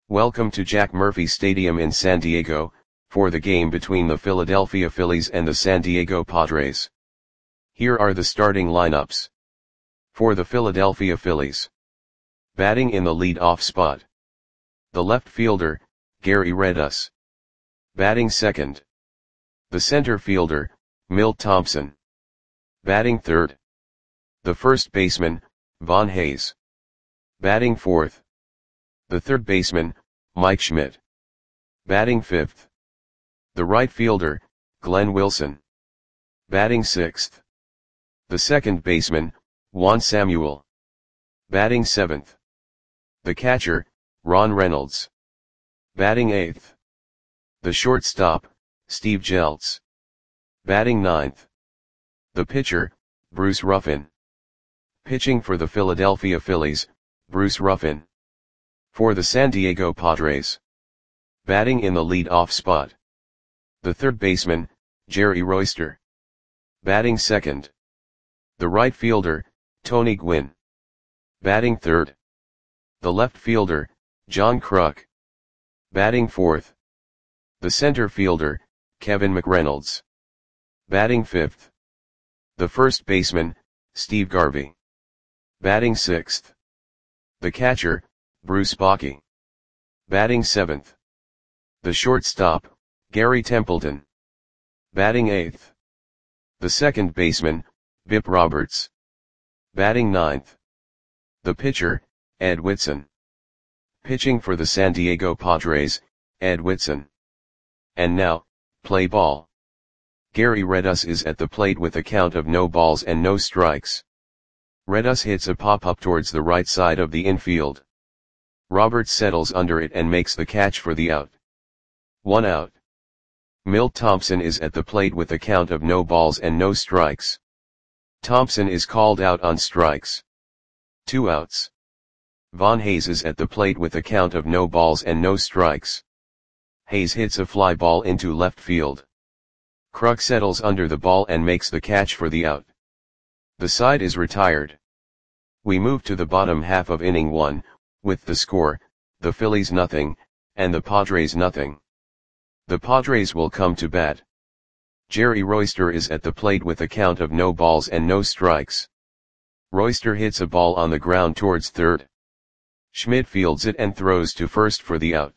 Welcome to Jack Murphy Stadium in San Diego, for the game between the Philadelphia Phillies and the San Diego Padres. Here are the starting lineups. For the Philadelphia Phillies. Batting in the lead-off spot. The left fielder, Gary Redus. Batting second. The center fielder, Milt Thompson. Batting third. The first baseman, Von Hayes. Batting fourth. The third baseman, Mike Schmidt. Batting fifth. The right fielder, Glenn Wilson. Batting sixth. The second baseman, Juan Samuel. Batting seventh. The catcher, Ron Reynolds. Batting eighth. The shortstop, Steve Jeltz. Batting ninth. The pitcher, Bruce Ruffin. Pitching for the Philadelphia Phillies, Bruce Ruffin. For the San Diego Padres. Batting in the lead-off spot. The third baseman, Jerry Royster. Batting second. The right fielder, Tony Gwynn. Batting third. The left fielder, John Kruk. Batting fourth. The center fielder, Kevin McReynolds. Batting fifth. The first baseman, Steve Garvey. Batting sixth. The catcher, Bruce Bochy. Batting seventh. The shortstop, Gary Templeton. Batting eighth. The second baseman, Bip Roberts. Batting ninth. The pitcher, Ed Whitson. Pitching for the San Diego Padres, Ed Whitson. And now, play ball. Gary Redus is at the plate with a count of no balls and no strikes. Redus hits a pop-up towards the right side of the infield. Roberts settles under it and makes the catch for the out. 1 out. Milt Thompson is at the plate with a count of no balls and no strikes. Thompson is called out on strikes. 2 outs. Von Hayes is at the plate with a count of no balls and no strikes. Hayes hits a fly ball into left field. Kruk settles under the ball and makes the catch for the out. The side is retired. We move to the bottom half of inning 1, with the score, the Phillies nothing, and the Padres nothing. The Padres will come to bat. Jerry Royster is at the plate with a count of no balls and no strikes. Royster hits a ball on the ground towards third. Schmidt fields it and throws to first for the out.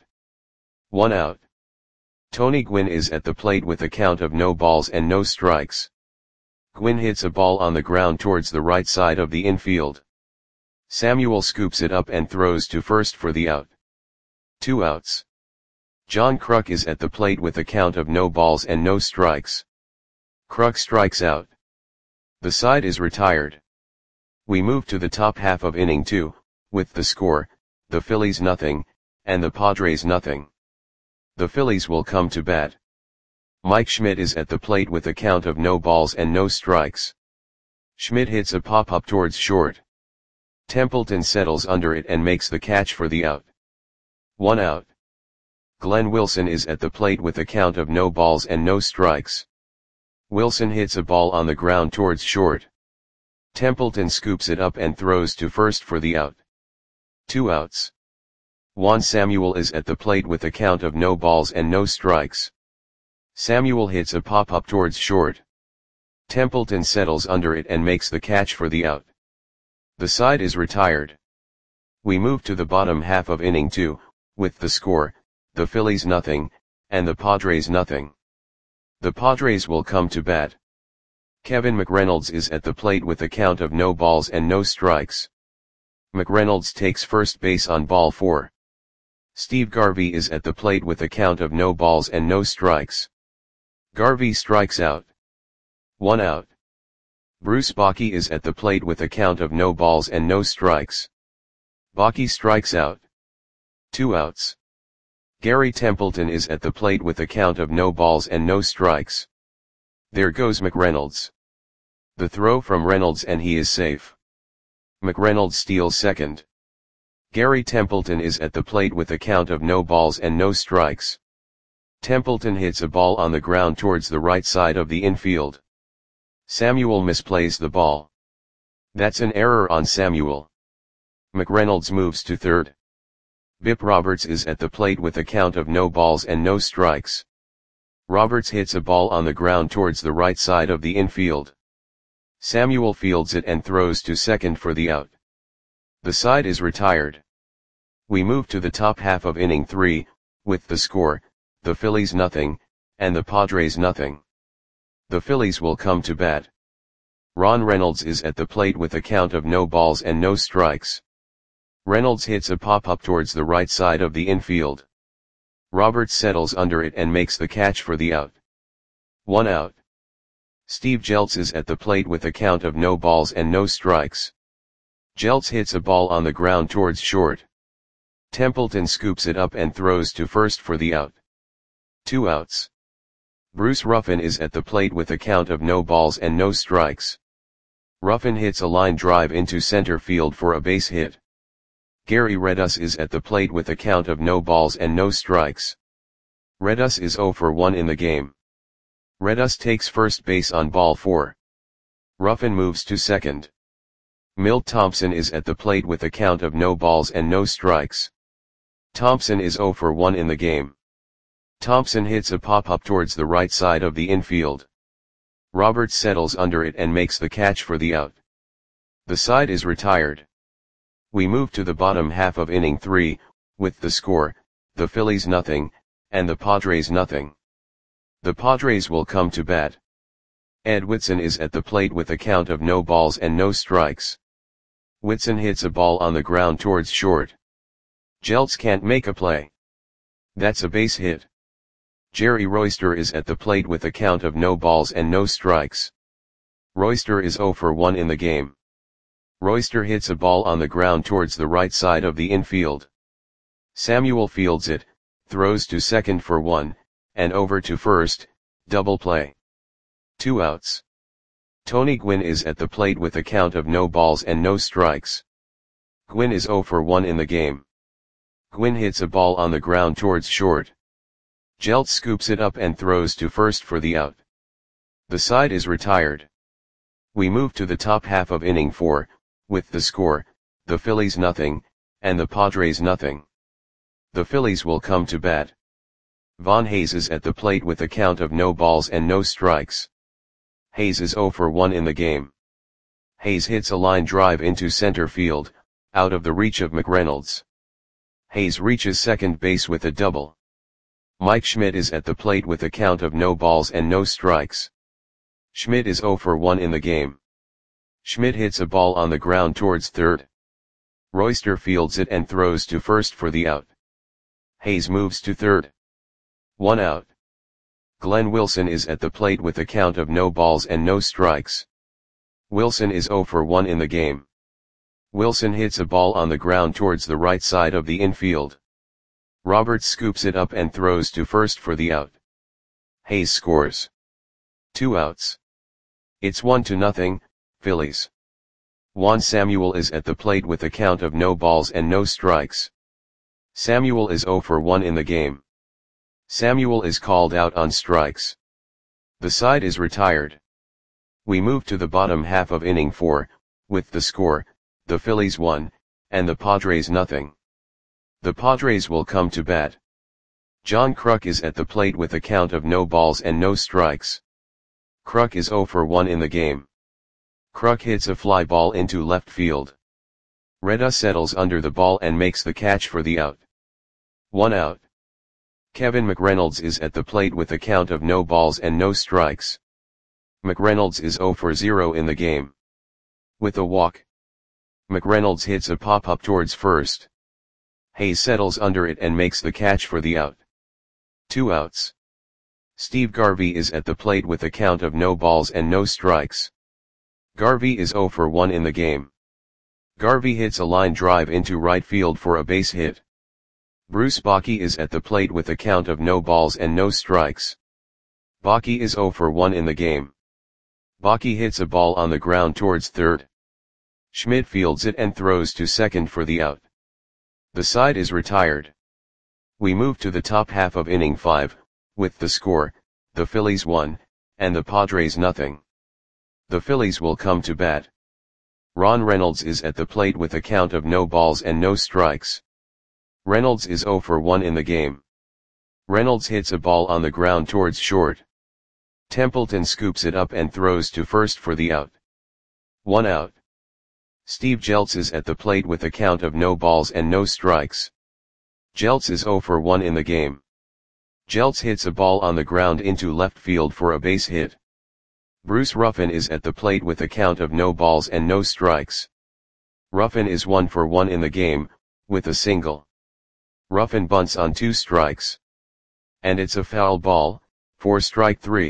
1 out. Tony Gwynn is at the plate with a count of no balls and no strikes. Gwynn hits a ball on the ground towards the right side of the infield. Samuel scoops it up and throws to first for the out. 2 outs. John Kruk is at the plate with a count of no balls and no strikes. Kruk strikes out. The side is retired. We move to the top half of inning 2, with the score, the Phillies nothing, and the Padres nothing. The Phillies will come to bat. Mike Schmidt is at the plate with a count of no balls and no strikes. Schmidt hits a pop-up towards short. Templeton settles under it and makes the catch for the out. 1 out. Glenn Wilson is at the plate with a count of no balls and no strikes. Wilson hits a ball on the ground towards short. Templeton scoops it up and throws to first for the out. 2 outs. Juan Samuel is at the plate with a count of no balls and no strikes. Samuel hits a pop-up towards short. Templeton settles under it and makes the catch for the out. The side is retired. We move to the bottom half of inning 2, with the score, the Phillies nothing, and the Padres nothing. The Padres will come to bat. Kevin McReynolds is at the plate with a count of no balls and no strikes. McReynolds takes first base on ball 4. Steve Garvey is at the plate with a count of no balls and no strikes. Garvey strikes out. 1 out. Bruce Bochy is at the plate with a count of no balls and no strikes. Bochy strikes out. 2 outs. Gary Templeton is at the plate with a count of no balls and no strikes. There goes McReynolds. The throw from Reynolds and he is safe. McReynolds steals second. Gary Templeton is at the plate with a count of no balls and no strikes. Templeton hits a ball on the ground towards the right side of the infield. Samuel misplays the ball. That's an error on Samuel. McReynolds moves to third. Bip Roberts is at the plate with a count of no balls and no strikes. Roberts hits a ball on the ground towards the right side of the infield. Samuel fields it and throws to second for the out. The side is retired. We move to the top half of inning 3, with the score, the Phillies nothing, and the Padres nothing. The Phillies will come to bat. Ron Reynolds is at the plate with a count of no balls and no strikes. Reynolds hits a pop-up towards the right side of the infield. Roberts settles under it and makes the catch for the out. 1 out. Steve Jeltz is at the plate with a count of no balls and no strikes. Jeltz hits a ball on the ground towards short. Templeton scoops it up and throws to first for the out. 2 outs. Bruce Ruffin is at the plate with a count of no balls and no strikes. Ruffin hits a line drive into center field for a base hit. Gary Redus is at the plate with a count of no balls and no strikes. Redus is 0 for 1 in the game. Redus takes first base on ball 4. Ruffin moves to second. Milt Thompson is at the plate with a count of no balls and no strikes. Thompson is 0 for 1 in the game. Thompson hits a pop-up towards the right side of the infield. Roberts settles under it and makes the catch for the out. The side is retired. We move to the bottom half of inning 3, with the score, the Phillies nothing, and the Padres nothing. The Padres will come to bat. Ed Whitson is at the plate with a count of no balls and no strikes. Whitson hits a ball on the ground towards short. Jeltz can't make a play. That's a base hit. Jerry Royster is at the plate with a count of no balls and no strikes. Royster is 0 for 1 in the game. Royster hits a ball on the ground towards the right side of the infield. Samuel fields it, throws to second for 1, and over to first, double play. 2 outs. Tony Gwynn is at the plate with a count of no balls and no strikes. Gwynn is 0 for 1 in the game. Gwynn hits a ball on the ground towards short. Jeltz scoops it up and throws to first for the out. The side is retired. We move to the top half of inning 4, with the score, the Phillies nothing, and the Padres nothing. The Phillies will come to bat. Von Hayes is at the plate with a count of no balls and no strikes. Hayes is 0 for 1 in the game. Hayes hits a line drive into center field, out of the reach of McReynolds. Hayes reaches second base with a double. Mike Schmidt is at the plate with a count of no balls and no strikes. Schmidt is 0 for 1 in the game. Schmidt hits a ball on the ground towards third. Royster fields it and throws to first for the out. Hayes moves to third. 1 out. Glenn Wilson is at the plate with a count of no balls and no strikes. Wilson is 0 for 1 in the game. Wilson hits a ball on the ground towards the right side of the infield. Roberts scoops it up and throws to first for the out. Hayes scores. 2 outs. It's 1-0, Phillies. Juan Samuel is at the plate with a count of no balls and no strikes. Samuel is 0 for 1 in the game. Samuel is called out on strikes. The side is retired. We move to the bottom half of inning 4, with the score, the Phillies 1, and the Padres nothing. The Padres will come to bat. John Kruk is at the plate with a count of no balls and no strikes. Kruk is 0 for 1 in the game. Kruk hits a fly ball into left field. Redus settles under the ball and makes the catch for the out. 1 out. Kevin McReynolds is at the plate with a count of no balls and no strikes. McReynolds is 0 for 0 in the game. With a walk. McReynolds hits a pop-up towards first. Hayes settles under it and makes the catch for the out. 2 outs. Steve Garvey is at the plate with a count of no balls and no strikes. Garvey is 0 for 1 in the game. Garvey hits a line drive into right field for a base hit. Bruce Bochy is at the plate with a count of no balls and no strikes. Bochy is 0 for 1 in the game. Bochy hits a ball on the ground towards third. Schmidt fields it and throws to second for the out. The side is retired. We move to the top half of inning 5, with the score, the Phillies 1, and the Padres nothing. The Phillies will come to bat. Ron Reynolds is at the plate with a count of no balls and no strikes. Reynolds is 0 for 1 in the game. Reynolds hits a ball on the ground towards short. Templeton scoops it up and throws to first for the out. 1 out. Steve Jeltz is at the plate with a count of no balls and no strikes. Jeltz is 0 for 1 in the game. Jeltz hits a ball on the ground into left field for a base hit. Bruce Ruffin is at the plate with a count of no balls and no strikes. Ruffin is 1 for 1 in the game, with a single. Ruffin bunts on 2 strikes. And it's a foul ball, for strike 3.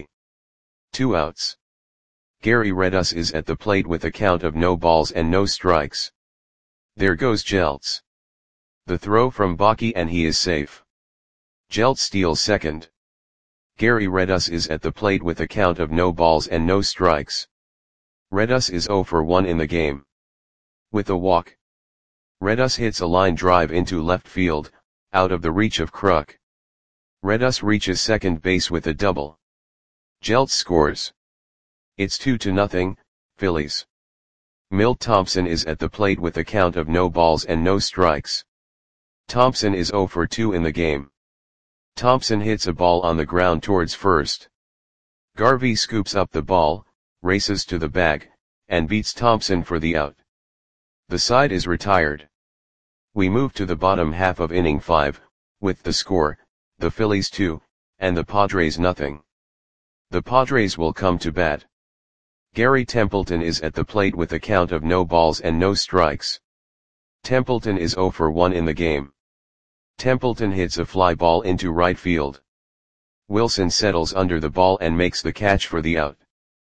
2 outs. Gary Redus is at the plate with a count of no balls and no strikes. There goes Jeltz. The throw from Bakke and he is safe. Jeltz steals second. Gary Redus is at the plate with a count of no balls and no strikes. Redus is 0 for 1 in the game. With a walk. Redus hits a line drive into left field, out of the reach of Kruk. Redus reaches second base with a double. Jeltz scores. It's 2-0, Phillies. Milt Thompson is at the plate with a count of no balls and no strikes. Thompson is 0 for 2 in the game. Thompson hits a ball on the ground towards first. Garvey scoops up the ball, races to the bag, and beats Thompson for the out. The side is retired. We move to the bottom half of inning 5, with the score, the Phillies 2, and the Padres nothing. The Padres will come to bat. Gary Templeton is at the plate with a count of no balls and no strikes. Templeton is 0 for 1 in the game. Templeton hits a fly ball into right field. Wilson settles under the ball and makes the catch for the out.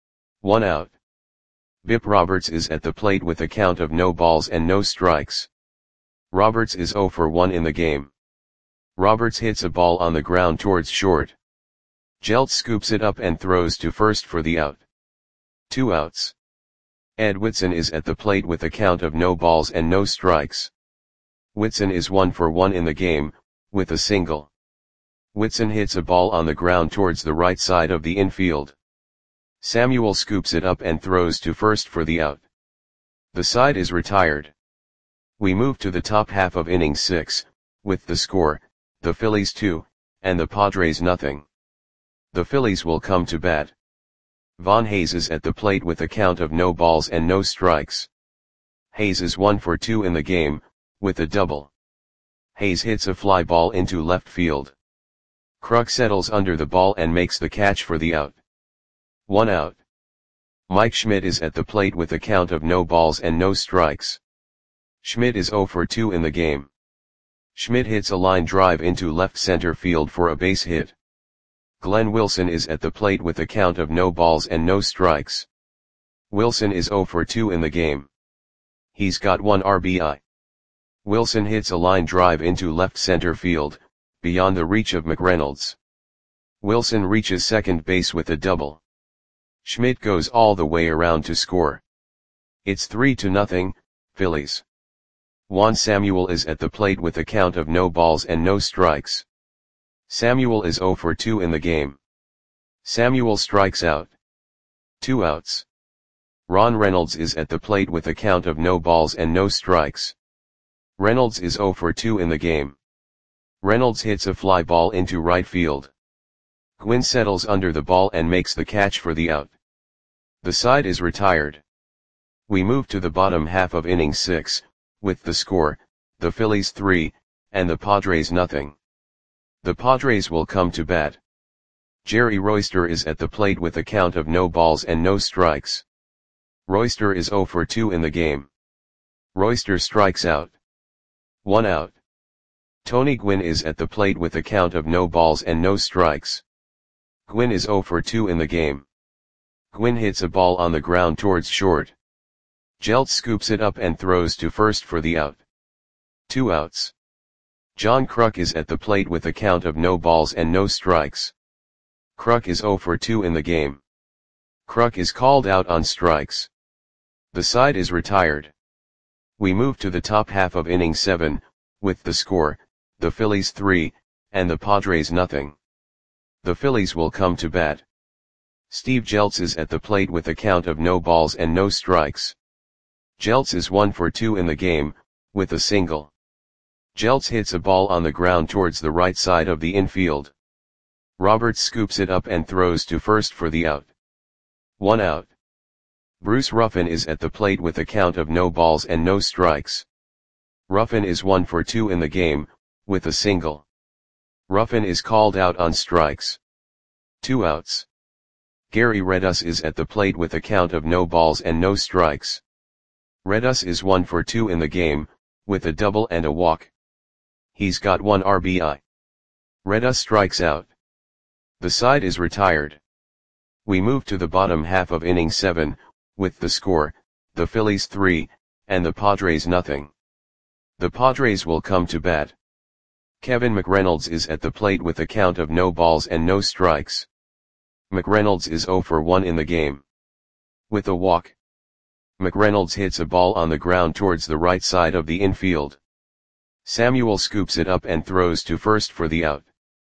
1 out. Bip Roberts is at the plate with a count of no balls and no strikes. Roberts is 0 for 1 in the game. Roberts hits a ball on the ground towards short. Jeltz scoops it up and throws to first for the out. 2 outs. Ed Whitson is at the plate with a count of no balls and no strikes. Whitson is 1 for 1 in the game, with a single. Whitson hits a ball on the ground towards the right side of the infield. Samuel scoops it up and throws to first for the out. The side is retired. We move to the top half of inning 6, with the score, the Phillies 2, and the Padres nothing. The Phillies will come to bat. Von Hayes is at the plate with a count of no balls and no strikes. Hayes is 1 for 2 in the game, with a double. Hayes hits a fly ball into left field. Kruk settles under the ball and makes the catch for the out. 1 out. Mike Schmidt is at the plate with a count of no balls and no strikes. Schmidt is 0 for 2 in the game. Schmidt hits a line drive into left center field for a base hit. Glenn Wilson is at the plate with a count of no balls and no strikes. Wilson is 0 for 2 in the game. He's got 1 RBI. Wilson hits a line drive into left center field, beyond the reach of McReynolds. Wilson reaches second base with a double. Schmidt goes all the way around to score. It's 3-0, Phillies. Juan Samuel is at the plate with a count of no balls and no strikes. Samuel is 0 for 2 in the game. Samuel strikes out. 2 outs. Ron Reynolds is at the plate with a count of no balls and no strikes. Reynolds is 0 for 2 in the game. Reynolds hits a fly ball into right field. Gwynn settles under the ball and makes the catch for the out. The side is retired. We move to the bottom half of inning 6, with the score, the Phillies 3, and the Padres nothing. The Padres will come to bat. Jerry Royster is at the plate with a count of no balls and no strikes. Royster is 0 for 2 in the game. Royster strikes out. 1 out. Tony Gwynn is at the plate with a count of no balls and no strikes. Gwynn is 0 for 2 in the game. Gwynn hits a ball on the ground towards short. Jeltz scoops it up and throws to first for the out. 2 outs. John Kruk is at the plate with a count of no balls and no strikes. Kruk is 0 for 2 in the game. Kruk is called out on strikes. The side is retired. We move to the top half of inning 7, with the score, the Phillies 3, and the Padres nothing. The Phillies will come to bat. Steve Jeltz is at the plate with a count of no balls and no strikes. Jeltz is 1 for 2 in the game, with a single. Jeltz hits a ball on the ground towards the right side of the infield. Roberts scoops it up and throws to first for the out. 1 out. Bruce Ruffin is at the plate with a count of no balls and no strikes. Ruffin is 1 for 2 in the game, with a single. Ruffin is called out on strikes. 2 outs. Gary Redus is at the plate with a count of no balls and no strikes. Redus is 1 for 2 in the game, with a double and a walk. He's got 1 RBI. Redus strikes out. The side is retired. We move to the bottom half of inning 7, with the score, the Phillies 3, and the Padres nothing. The Padres will come to bat. Kevin McReynolds is at the plate with a count of no balls and no strikes. McReynolds is 0 for 1 in the game. With a walk. McReynolds hits a ball on the ground towards the right side of the infield. Samuel scoops it up and throws to first for the out.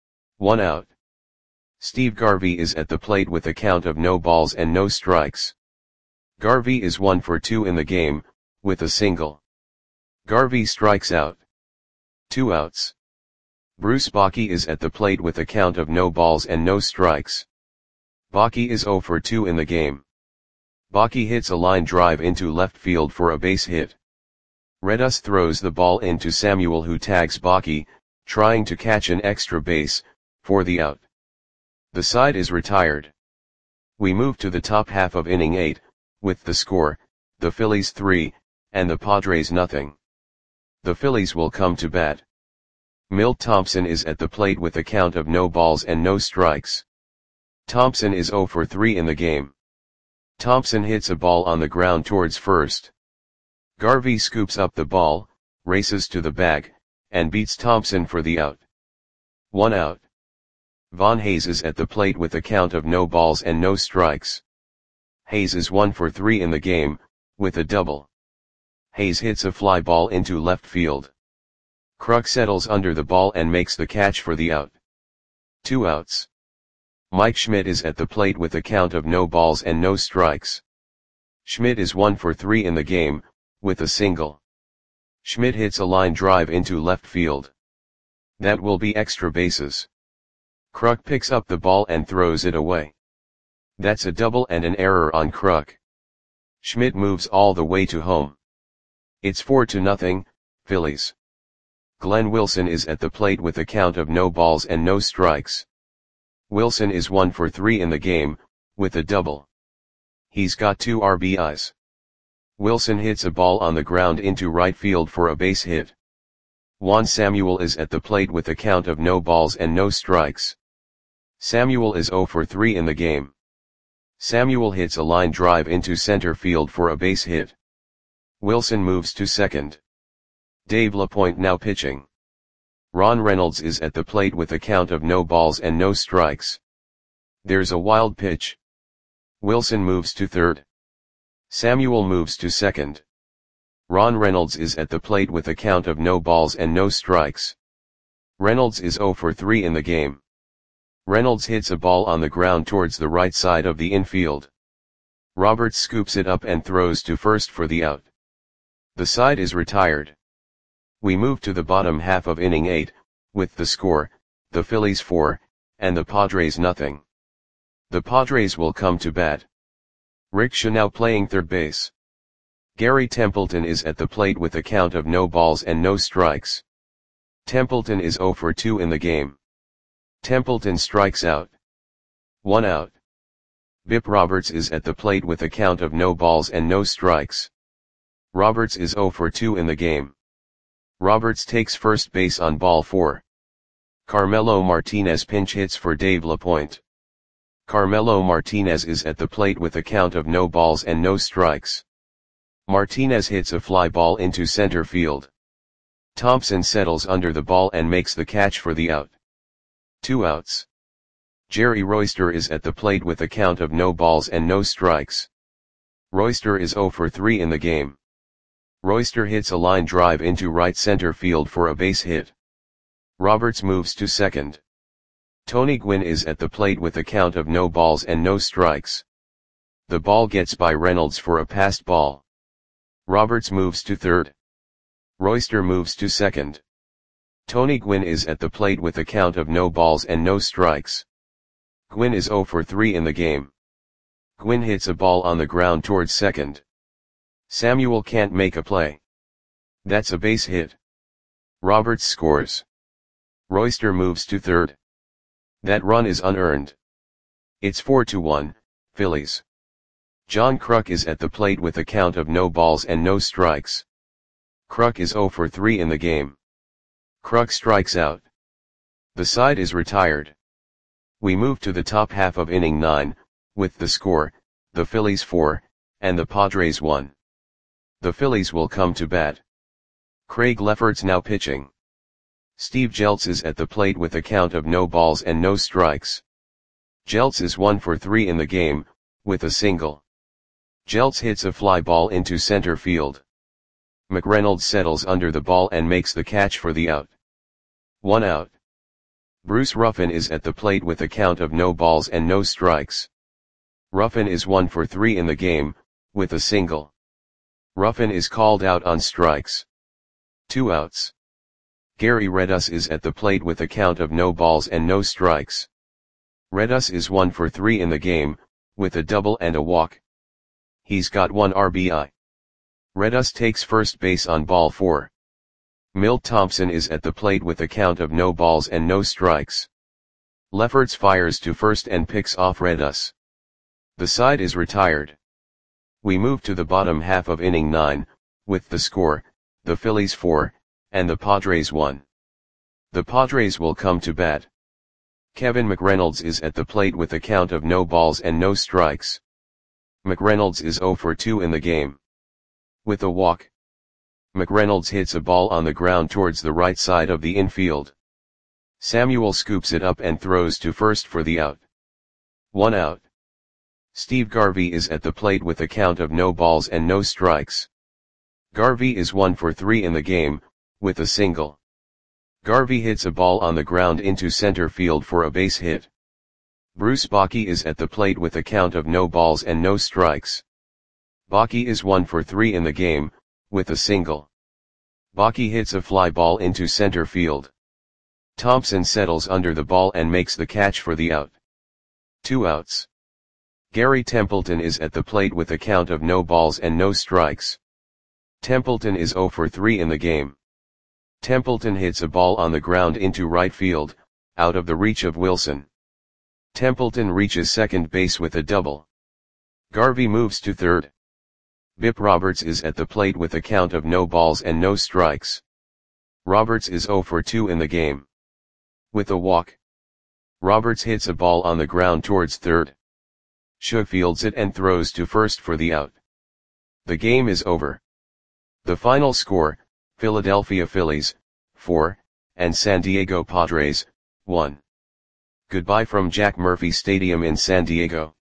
1 out. Steve Garvey is at the plate with a count of no balls and no strikes. Garvey is 1 for 2 in the game, with a single. Garvey strikes out. 2 outs. Bruce Bochy is at the plate with a count of no balls and no strikes. Bochy is 0 for 2 in the game. Bochy hits a line drive into left field for a base hit. Redus throws the ball into Samuel, who tags Bochy, trying to catch an extra base, for the out. The side is retired. We move to the top half of inning 8, with the score, the Phillies 3, and the Padres nothing. The Phillies will come to bat. Milt Thompson is at the plate with a count of no balls and no strikes. Thompson is 0 for 3 in the game. Thompson hits a ball on the ground towards first. Garvey scoops up the ball, races to the bag, and beats Thompson for the out. 1 out. Von Hayes is at the plate with a count of no balls and no strikes. Hayes is 1 for 3 in the game, with a double. Hayes hits a fly ball into left field. Kruk settles under the ball and makes the catch for the out. 2 outs. Mike Schmidt is at the plate with a count of no balls and no strikes. Schmidt is 1 for 3 in the game, with a single. Schmidt hits a line drive into left field. That will be extra bases. Kruk picks up the ball and throws it away. That's a double and an error on Kruk. Schmidt moves all the way to home. It's 4-0, Phillies. Glenn Wilson is at the plate with a count of no balls and no strikes. Wilson is 1 for 3 in the game, with a double. He's got 2 RBIs. Wilson hits a ball on the ground into right field for a base hit. Juan Samuel is at the plate with a count of no balls and no strikes. Samuel is 0 for 3 in the game. Samuel hits a line drive into center field for a base hit. Wilson moves to second. Dave LaPointe now pitching. Ron Reynolds is at the plate with a count of no balls and no strikes. There's a wild pitch. Wilson moves to third. Samuel moves to second. Ron Reynolds is at the plate with a count of no balls and no strikes. Reynolds is 0 for 3 in the game. Reynolds hits a ball on the ground towards the right side of the infield. Roberts scoops it up and throws to first for the out. The side is retired. We move to the bottom half of inning 8, with the score, the Phillies 4, and the Padres nothing. The Padres will come to bat. Rick Shaw now playing third base. Gary Templeton is at the plate with a count of no balls and no strikes. Templeton is 0 for 2 in the game. Templeton strikes out. 1 out. Bip Roberts is at the plate with a count of no balls and no strikes. Roberts is 0 for 2 in the game. Roberts takes first base on ball 4. Carmelo Martinez pinch hits for Dave LaPointe. Carmelo Martinez is at the plate with a count of no balls and no strikes. Martinez hits a fly ball into center field. Thompson settles under the ball and makes the catch for the out. 2 outs. Jerry Royster is at the plate with a count of no balls and no strikes. Royster is 0 for 3 in the game. Royster hits a line drive into right center field for a base hit. Roberts moves to second. Tony Gwynn is at the plate with a count of no balls and no strikes. The ball gets by Reynolds for a passed ball. Roberts moves to third. Royster moves to second. Tony Gwynn is at the plate with a count of no balls and no strikes. Gwynn is 0 for 3 in the game. Gwynn hits a ball on the ground towards second. Samuel can't make a play. That's a base hit. Roberts scores. Royster moves to third. That run is unearned. It's 4-1, Phillies. John Kruk is at the plate with a count of no balls and no strikes. Kruk is 0 for 3 in the game. Kruk strikes out. The side is retired. We move to the top half of inning 9, with the score, the Phillies 4, and the Padres 1. The Phillies will come to bat. Craig Lefferts now pitching. Steve Jeltz is at the plate with a count of no balls and no strikes. Jeltz is 1 for 3 in the game, with a single. Jeltz hits a fly ball into center field. McReynolds settles under the ball and makes the catch for the out. 1 out. Bruce Ruffin is at the plate with a count of no balls and no strikes. Ruffin is 1 for 3 in the game, with a single. Ruffin is called out on strikes. 2 outs. Gary Redus is at the plate with a count of no balls and no strikes. Redus is 1 for 3 in the game, with a double and a walk. He's got 1 RBI. Redus takes first base on ball 4. Milt Thompson is at the plate with a count of no balls and no strikes. Lefferts fires to first and picks off Redus. The side is retired. We move to the bottom half of inning 9, with the score, the Phillies 4, and the Padres 1. The Padres will come to bat. Kevin McReynolds is at the plate with a count of no balls and no strikes. McReynolds is 0 for 2 in the game. With a walk. McReynolds hits a ball on the ground towards the right side of the infield. Samuel scoops it up and throws to first for the out. 1 out. Steve Garvey is at the plate with a count of no balls and no strikes. Garvey is 1 for 3 in the game, with a single. Garvey hits a ball on the ground into center field for a base hit. Bruce Bochy is at the plate with a count of no balls and no strikes. Bochy is 1 for 3 in the game, with a single. Bochy hits a fly ball into center field. Thompson settles under the ball and makes the catch for the out. 2 outs. Gary Templeton is at the plate with a count of no balls and no strikes. Templeton is 0 for 3 in the game. Templeton hits a ball on the ground into right field, out of the reach of Wilson. Templeton reaches second base with a double. Garvey moves to third. Bip Roberts is at the plate with a count of no balls and no strikes. Roberts is 0 for 2 in the game. With a walk. Roberts hits a ball on the ground towards third. Shug fields it and throws to first for the out. The game is over. The final score, Philadelphia Phillies, 4, and San Diego Padres, 1. Goodbye from Jack Murphy Stadium in San Diego.